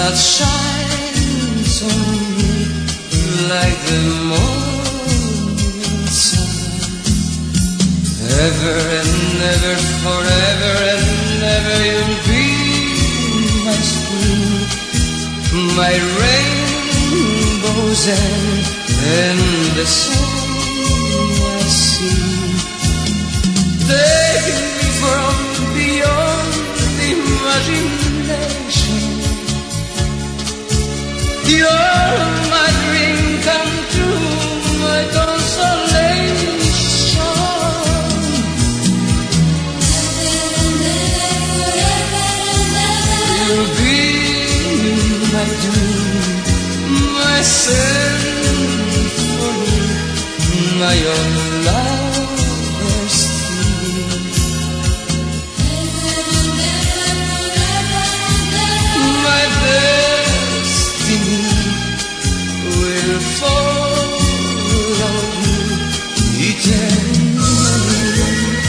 that shines on me like the morning sun. Ever and ever, forever and ever, you'll be my spring, my rainbows and the song I sing. Take me from beyond imagination. You're my dream come true, my consolation. You'll be my dream, my symphony, my own lover's theme. My destiny will follow you eternally.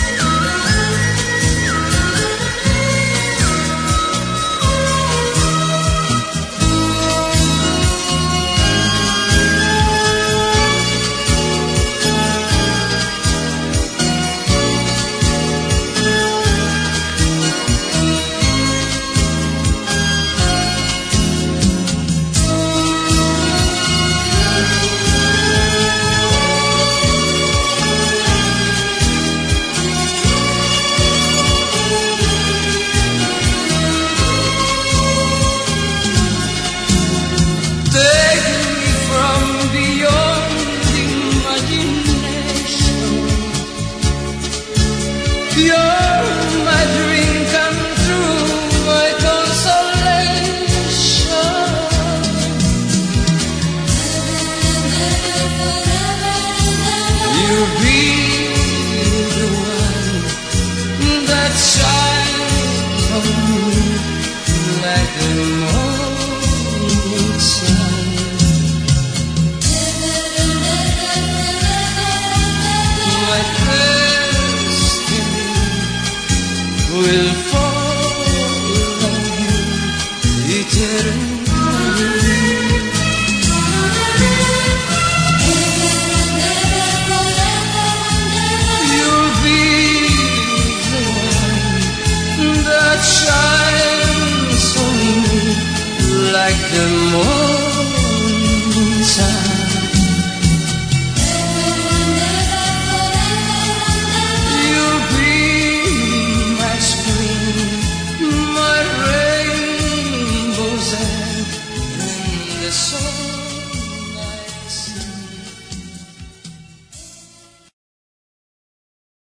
You're my dream come true, my consolation. You'll be the one that shines on me like the morning sun. My will follow you eternally. You'll be the one that shines on me like the morning sun. So